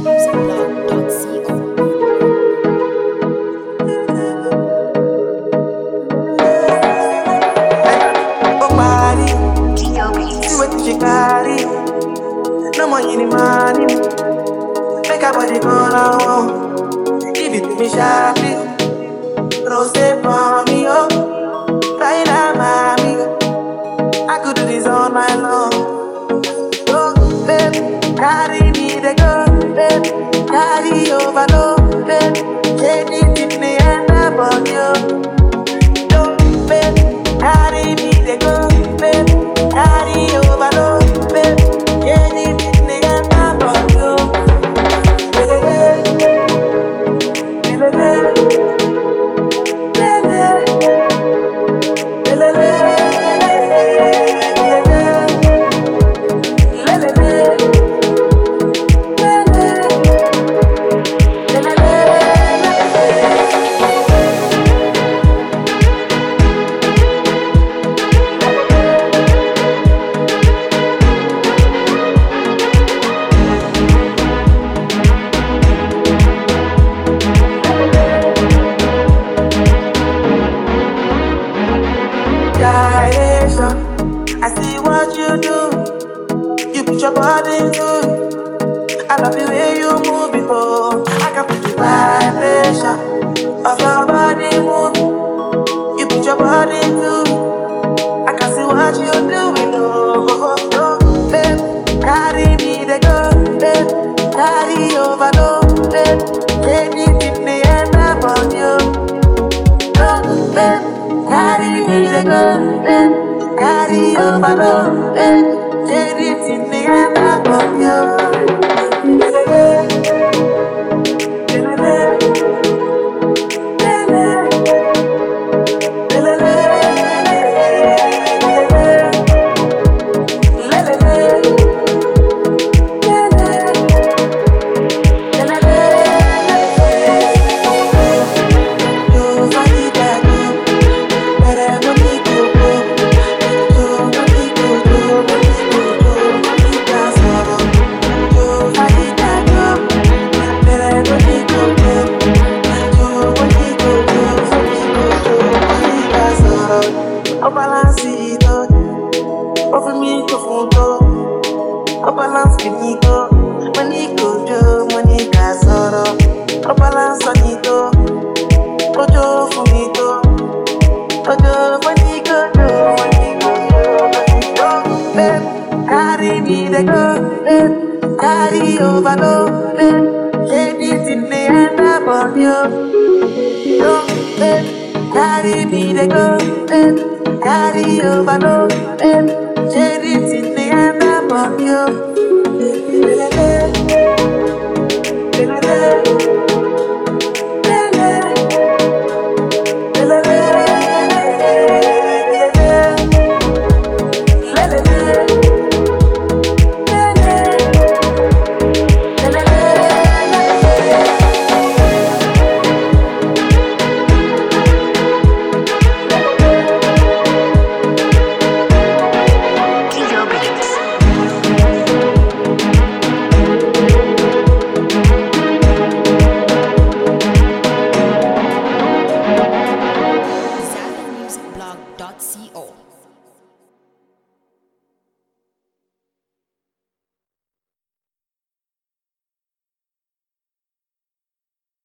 Oh, body, see what you carry. No money, any money. Make a body go now. Give it to me sharply. Rose for me, oh. Right now, mommy. I could do this all night long. Oh, babe, carry me the go, babe. Carry overload, babe. Take it in the end about you. Oh, babe, carry me the go, babe. Carry overload, babe. Take it in the end about you. I see what you do. You put your body into it. I love the way you move before. I can put the vibration of your body move. You put your body into it. I can see what you doing. Oh, babe, carry me the go, babe. Carry overload, babe. Take it in the end about you. Oh, babe, carry me the go, babe. Carry overload, babe. Take it in the end about you. O balance it, over me to fundo. O balance finito, manico jo, manica soro. O balance anito, ojo finito, ojo manico jo, manico jo. Babe, carry me the go, babe. Carry overload, babe. Take it in the end about you. Go, babe, carry me the go, babe. Carry overload, babe. Take it in the end about you.